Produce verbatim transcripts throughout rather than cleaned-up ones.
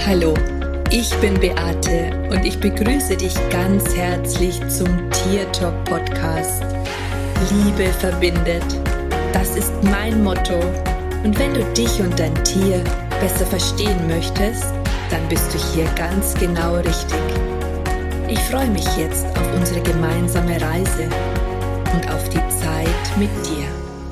Hallo, ich bin Beate und ich begrüße dich ganz herzlich zum Tier Talk Podcast. Liebe verbindet, das ist mein Motto. Und wenn du dich und dein Tier besser verstehen möchtest, dann bist du hier ganz genau richtig. Ich freue mich jetzt auf unsere gemeinsame Reise und auf die Zeit mit dir.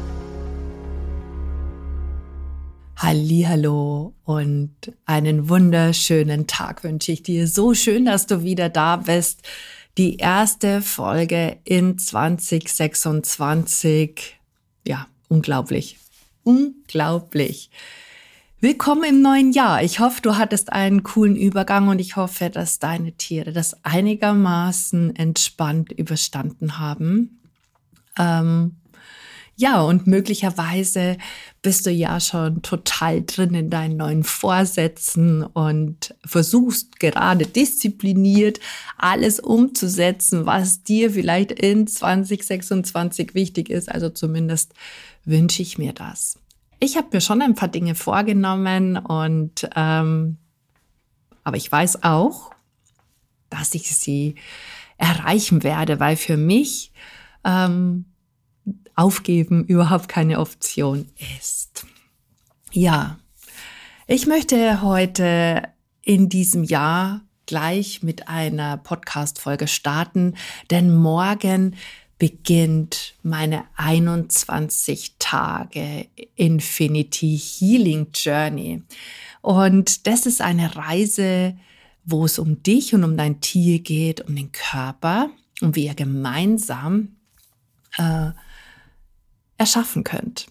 Hallihallo und einen wunderschönen Tag wünsche ich dir. So schön, dass du wieder da bist. Die erste Folge in zwanzig sechsundzwanzig. Ja, unglaublich. Unglaublich. Willkommen im neuen Jahr. Ich hoffe, du hattest einen coolen Übergang und ich hoffe, dass deine Tiere das einigermaßen entspannt überstanden haben. Ähm, Ja, und möglicherweise bist du ja schon total drin in deinen neuen Vorsätzen und versuchst gerade diszipliniert alles umzusetzen, was dir vielleicht in zwanzig sechsundzwanzig wichtig ist. Also zumindest wünsche ich mir das. Ich habe mir schon ein paar Dinge vorgenommen und ähm, aber ich weiß auch, dass ich sie erreichen werde, weil für mich ähm, Aufgeben überhaupt keine Option ist. Ja, ich möchte heute in diesem Jahr gleich mit einer Podcast-Folge starten, denn morgen beginnt meine einundzwanzig Tage Infinity Healing Journey. Und das ist eine Reise, wo es um dich und um dein Tier geht, um den Körper und wie ihr gemeinsam äh, erschaffen könnt.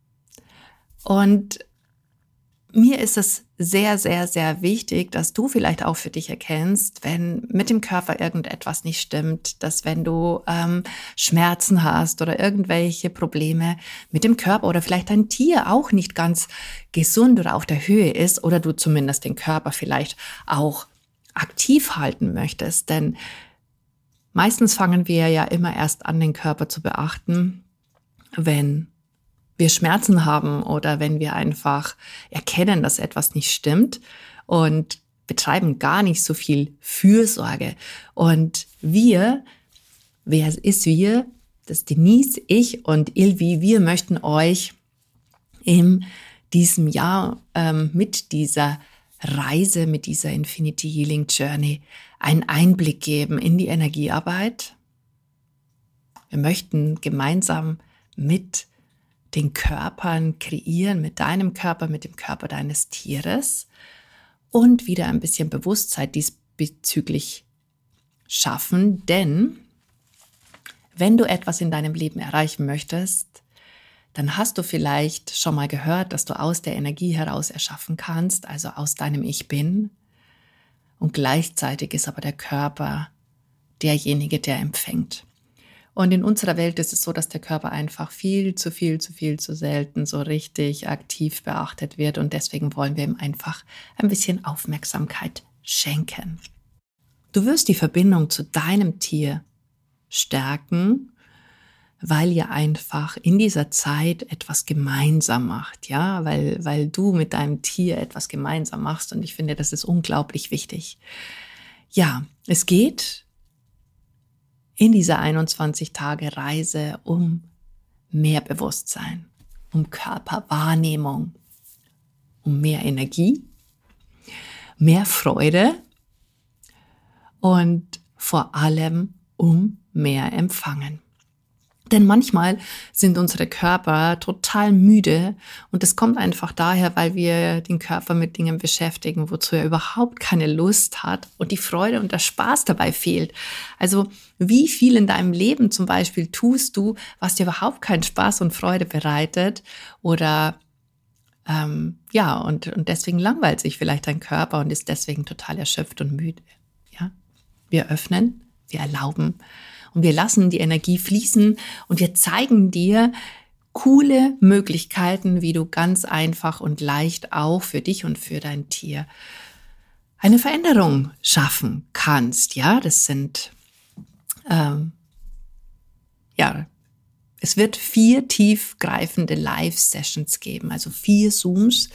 Und mir ist es sehr, sehr, sehr wichtig, dass du vielleicht auch für dich erkennst, wenn mit dem Körper irgendetwas nicht stimmt, dass wenn du ähm, Schmerzen hast oder irgendwelche Probleme mit dem Körper oder vielleicht dein Tier auch nicht ganz gesund oder auf der Höhe ist oder du zumindest den Körper vielleicht auch aktiv halten möchtest. Denn meistens fangen wir ja immer erst an, den Körper zu beachten, wenn wir Schmerzen haben oder wenn wir einfach erkennen, dass etwas nicht stimmt und betreiben gar nicht so viel Fürsorge. Und wir, wer ist wir? Das Denise, ich und Ilvi, wir möchten euch in diesem Jahr ähm, mit dieser Reise, mit dieser Infinity Healing Journey einen Einblick geben in die Energiearbeit. Wir möchten gemeinsam mit den Körpern kreieren, mit deinem Körper, mit dem Körper deines Tieres und wieder ein bisschen Bewusstsein diesbezüglich schaffen. Denn wenn du etwas in deinem Leben erreichen möchtest, dann hast du vielleicht schon mal gehört, dass du aus der Energie heraus erschaffen kannst, also aus deinem Ich Bin. Und gleichzeitig ist aber der Körper derjenige, der empfängt. Und in unserer Welt ist es so, dass der Körper einfach viel zu viel, zu viel, zu selten so richtig aktiv beachtet wird. Und deswegen wollen wir ihm einfach ein bisschen Aufmerksamkeit schenken. Du wirst die Verbindung zu deinem Tier stärken, weil ihr einfach in dieser Zeit etwas gemeinsam macht. Ja, weil, weil du mit deinem Tier etwas gemeinsam machst. Und ich finde, das ist unglaublich wichtig. Ja, es geht in dieser einundzwanzig Tage Reise um mehr Bewusstsein, um Körperwahrnehmung, um mehr Energie, mehr Freude und vor allem um mehr Empfangen. Denn manchmal sind unsere Körper total müde und das kommt einfach daher, weil wir den Körper mit Dingen beschäftigen, wozu er überhaupt keine Lust hat und die Freude und der Spaß dabei fehlt. Also wie viel in deinem Leben zum Beispiel tust du, was dir überhaupt keinen Spaß und Freude bereitet oder ähm, ja und, und deswegen langweilt sich vielleicht dein Körper und ist deswegen total erschöpft und müde. Ja, wir öffnen, wir erlauben. Und wir lassen die Energie fließen und wir zeigen dir coole Möglichkeiten, wie du ganz einfach und leicht auch für dich und für dein Tier eine Veränderung schaffen kannst. Ja, das sind, ähm, ja, es wird vier tiefgreifende Live-Sessions geben, also vier Zooms,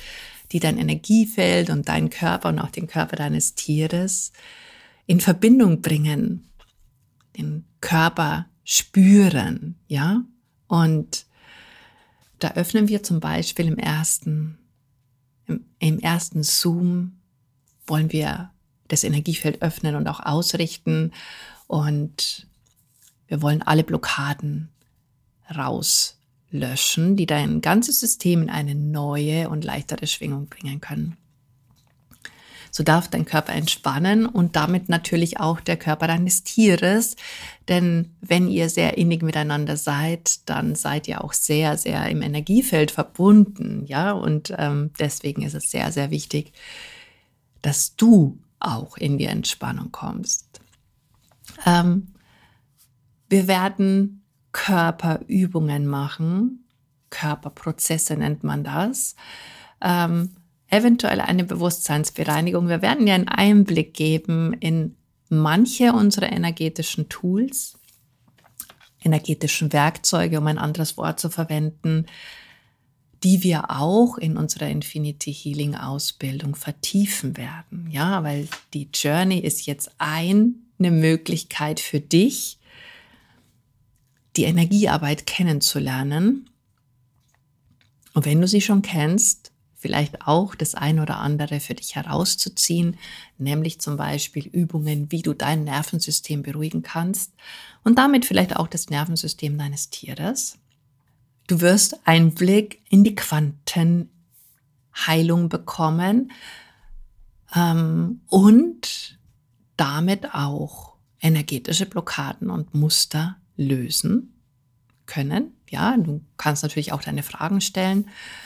die dein Energiefeld und deinen Körper und auch den Körper deines Tieres in Verbindung bringen, den Körper spüren, ja? Und da öffnen wir zum Beispiel im ersten, im, im ersten Zoom wollen wir das Energiefeld öffnen und auch ausrichten und wir wollen alle Blockaden rauslöschen, die dein ganzes System in eine neue und leichtere Schwingung bringen können. So darf dein Körper entspannen und damit natürlich auch der Körper deines Tieres. Denn wenn ihr sehr innig miteinander seid, dann seid ihr auch sehr, sehr im Energiefeld verbunden. Ja, und ähm, deswegen ist es sehr, sehr wichtig, dass du auch in die Entspannung kommst. Ähm, wir werden Körperübungen machen, Körperprozesse nennt man das, ähm, eventuell eine Bewusstseinsbereinigung. Wir werden dir einen Einblick geben in manche unserer energetischen Tools, energetischen Werkzeuge, um ein anderes Wort zu verwenden, die wir auch in unserer Infinity Healing Ausbildung vertiefen werden. Ja, weil die Journey ist jetzt eine Möglichkeit für dich, die Energiearbeit kennenzulernen. Und wenn du sie schon kennst, vielleicht auch das ein oder andere für dich herauszuziehen, nämlich zum Beispiel Übungen, wie du dein Nervensystem beruhigen kannst und damit vielleicht auch das Nervensystem deines Tieres. Du wirst Einblick in die Quantenheilung bekommen ähm, und damit auch energetische Blockaden und Muster lösen können. Ja, du kannst natürlich auch deine Fragen stellen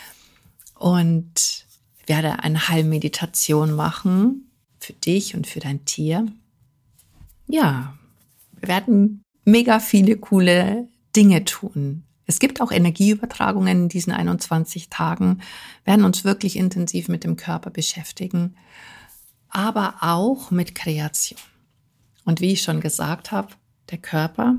und werde eine Heilmeditation machen für dich und für dein Tier. Ja, wir werden mega viele coole Dinge tun. Es gibt auch Energieübertragungen in diesen einundzwanzig Tagen, werden uns wirklich intensiv mit dem Körper beschäftigen, aber auch mit Kreation. Und wie ich schon gesagt habe, der Körper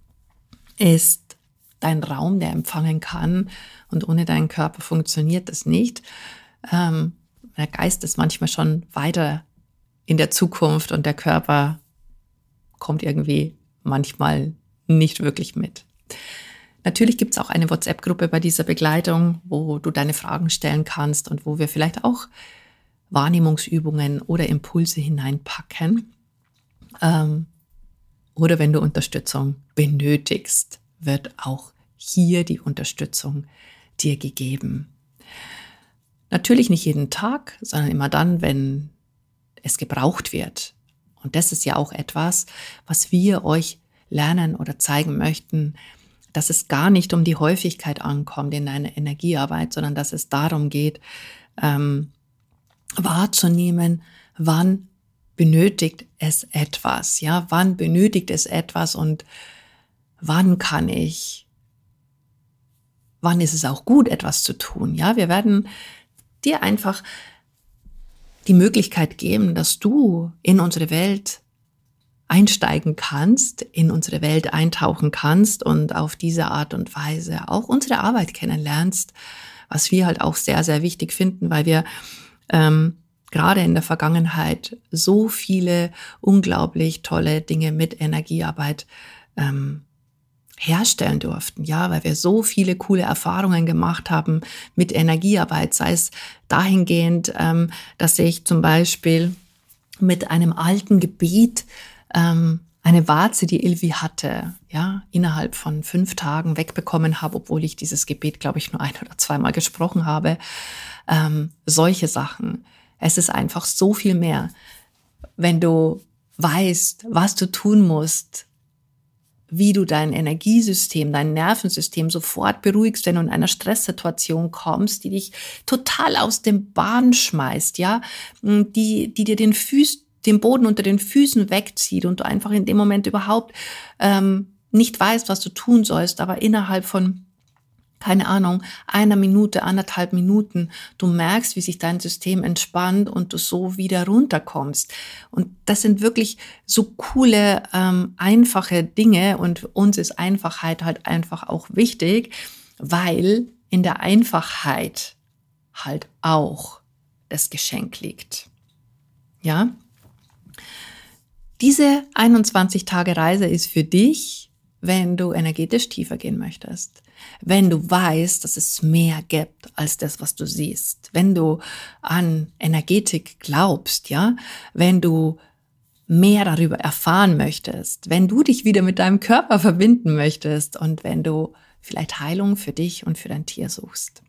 ist dein Raum, der empfangen kann und ohne deinen Körper funktioniert das nicht. Ähm, der Geist ist manchmal schon weiter in der Zukunft und der Körper kommt irgendwie manchmal nicht wirklich mit. Natürlich gibt es auch eine WhatsApp-Gruppe bei dieser Begleitung, wo du deine Fragen stellen kannst und wo wir vielleicht auch Wahrnehmungsübungen oder Impulse hineinpacken. Ähm, oder wenn du Unterstützung benötigst, wird auch hier die Unterstützung dir gegeben. Natürlich nicht jeden Tag, sondern immer dann, wenn es gebraucht wird. Und das ist ja auch etwas, was wir euch lernen oder zeigen möchten, dass es gar nicht um die Häufigkeit ankommt in deiner Energiearbeit, sondern dass es darum geht, ähm, wahrzunehmen, wann benötigt es etwas, ja, wann benötigt es etwas und wann kann ich, wann ist es auch gut, etwas zu tun, ja, wir werden dir einfach die Möglichkeit geben, dass du in unsere Welt einsteigen kannst, in unsere Welt eintauchen kannst und auf diese Art und Weise auch unsere Arbeit kennenlernst, was wir halt auch sehr, sehr wichtig finden, weil wir ähm, gerade in der Vergangenheit so viele unglaublich tolle Dinge mit Energiearbeit ähm, herstellen durften, ja, weil wir so viele coole Erfahrungen gemacht haben mit Energiearbeit, sei es dahingehend, ähm, dass ich zum Beispiel mit einem alten Gebet ähm, eine Warze, die Ilvi hatte, ja, innerhalb von fünf Tagen wegbekommen habe, obwohl ich dieses Gebet, glaube ich, nur ein oder zweimal gesprochen habe. Ähm, solche Sachen. Es ist einfach so viel mehr, wenn du weißt, was du tun musst, wie du dein Energiesystem, dein Nervensystem sofort beruhigst, wenn du in einer Stresssituation kommst, die dich total aus dem Bahn schmeißt, ja, die, die dir den Füß, den Boden unter den Füßen wegzieht und du einfach in dem Moment überhaupt ähm, nicht weißt, was du tun sollst, aber innerhalb von, keine Ahnung, einer Minute, anderthalb Minuten, du merkst, wie sich dein System entspannt und du so wieder runterkommst. Und das sind wirklich so coole, ähm, einfache Dinge und uns ist Einfachheit halt einfach auch wichtig, weil in der Einfachheit halt auch das Geschenk liegt. Ja? Diese einundzwanzig Tage Reise ist für dich, wenn du energetisch tiefer gehen möchtest. Wenn du weißt, dass es mehr gibt als das, was du siehst. Wenn du an Energetik glaubst, ja, wenn du mehr darüber erfahren möchtest, wenn du dich wieder mit deinem Körper verbinden möchtest und wenn du vielleicht Heilung für dich und für dein Tier suchst.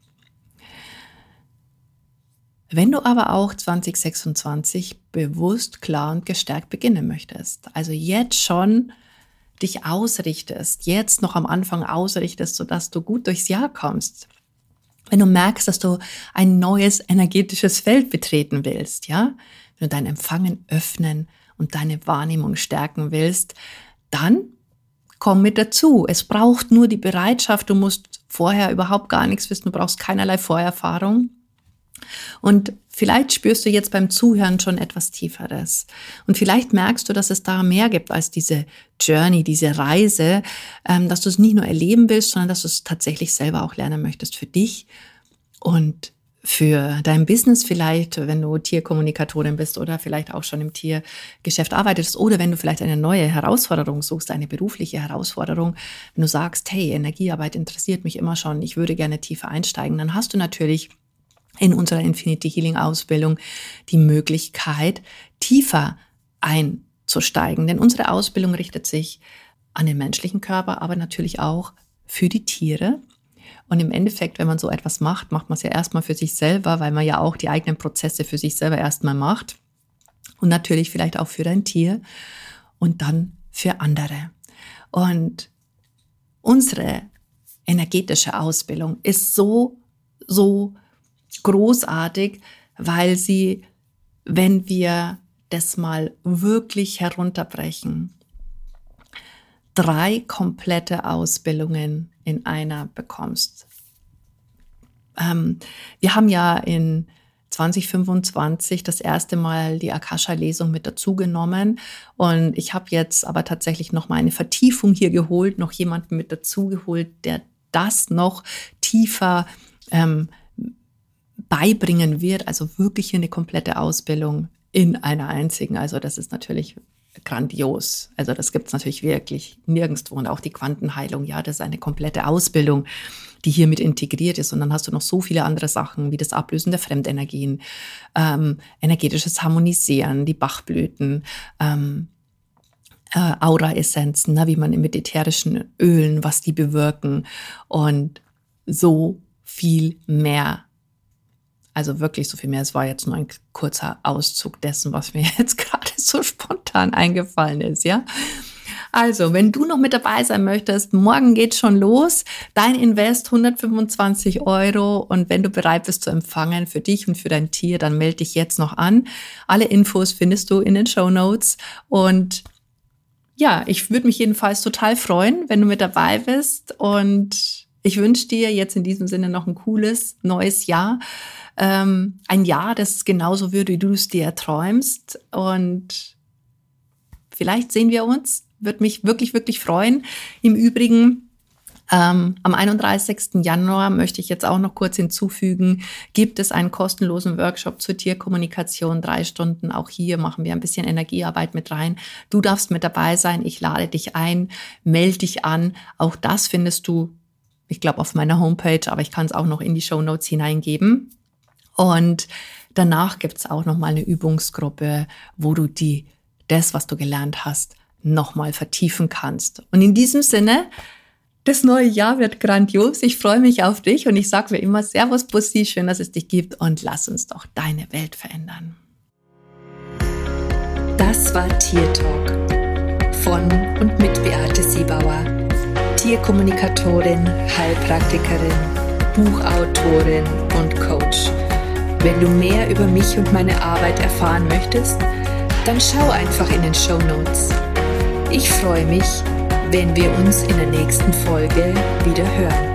Wenn du aber auch zwanzig sechsundzwanzig bewusst, klar und gestärkt beginnen möchtest, also jetzt schon dich ausrichtest, jetzt noch am Anfang ausrichtest, sodass du gut durchs Jahr kommst. Wenn du merkst, dass du ein neues energetisches Feld betreten willst, ja, wenn du dein Empfangen öffnen und deine Wahrnehmung stärken willst, dann komm mit dazu. Es braucht nur die Bereitschaft, du musst vorher überhaupt gar nichts wissen, du brauchst keinerlei Vorerfahrung. Und vielleicht spürst du jetzt beim Zuhören schon etwas Tieferes. Und vielleicht merkst du, dass es da mehr gibt als diese Journey, diese Reise, ähm, dass du es nicht nur erleben willst, sondern dass du es tatsächlich selber auch lernen möchtest für dich und für dein Business vielleicht, wenn du Tierkommunikatorin bist oder vielleicht auch schon im Tiergeschäft arbeitest oder wenn du vielleicht eine neue Herausforderung suchst, eine berufliche Herausforderung, wenn du sagst, hey, Energiearbeit interessiert mich immer schon, ich würde gerne tiefer einsteigen, dann hast du natürlich in unserer Infinity Healing Ausbildung die Möglichkeit, tiefer einzusteigen. Denn unsere Ausbildung richtet sich an den menschlichen Körper, aber natürlich auch für die Tiere. Und im Endeffekt, wenn man so etwas macht, macht man es ja erstmal für sich selber, weil man ja auch die eigenen Prozesse für sich selber erstmal macht. Und natürlich vielleicht auch für dein Tier und dann für andere. Und unsere energetische Ausbildung ist so, so großartig, weil sie, wenn wir das mal wirklich herunterbrechen, drei komplette Ausbildungen in einer bekommst. Ähm, wir haben ja in zwanzig fünfundzwanzig das erste Mal die Akasha-Lesung mit dazugenommen und ich habe jetzt aber tatsächlich noch mal eine Vertiefung hier geholt, noch jemanden mit dazugeholt, der das noch tiefer ähm, beibringen wird, also wirklich eine komplette Ausbildung in einer einzigen. Also das ist natürlich grandios. Also das gibt es natürlich wirklich nirgendwo. Und auch die Quantenheilung, ja, das ist eine komplette Ausbildung, die hier mit integriert ist. Und dann hast du noch so viele andere Sachen, wie das Ablösen der Fremdenergien, ähm, energetisches Harmonisieren, die Bachblüten, ähm, äh, Aura-Essenzen, ne, wie man mit ätherischen Ölen, was die bewirken und so viel mehr. Also wirklich so viel mehr. Es war jetzt nur ein kurzer Auszug dessen, was mir jetzt gerade so spontan eingefallen ist, ja. Also, wenn du noch mit dabei sein möchtest, morgen geht's schon los. Dein Invest hundertfünfundzwanzig Euro und wenn du bereit bist zu empfangen für dich und für dein Tier, dann melde dich jetzt noch an. Alle Infos findest du in den Shownotes und ja, ich würde mich jedenfalls total freuen, wenn du mit dabei bist und ich wünsche dir jetzt in diesem Sinne noch ein cooles neues Jahr. Ähm, ein Jahr, das genauso wird, wie du es dir erträumst. Und vielleicht sehen wir uns. Würde mich wirklich, wirklich freuen. Im Übrigen, ähm, am einunddreißigsten Januar möchte ich jetzt auch noch kurz hinzufügen, gibt es einen kostenlosen Workshop zur Tierkommunikation, drei Stunden. Auch hier machen wir ein bisschen Energiearbeit mit rein. Du darfst mit dabei sein. Ich lade dich ein. Melde dich an. Auch das findest du, ich glaube, auf meiner Homepage, aber ich kann es auch noch in die Shownotes hineingeben. Und danach gibt es auch nochmal eine Übungsgruppe, wo du die, das, was du gelernt hast, nochmal vertiefen kannst. Und in diesem Sinne, das neue Jahr wird grandios. Ich freue mich auf dich und ich sage mir immer, Servus, Bussi, schön, dass es dich gibt und lass uns doch deine Welt verändern. Das war Tier Talk von und mit Beate Siebauer, Tierkommunikatorin, Heilpraktikerin, Buchautorin und Coach. Wenn du mehr über mich und meine Arbeit erfahren möchtest, dann schau einfach in den Shownotes. Ich freue mich, wenn wir uns in der nächsten Folge wieder hören.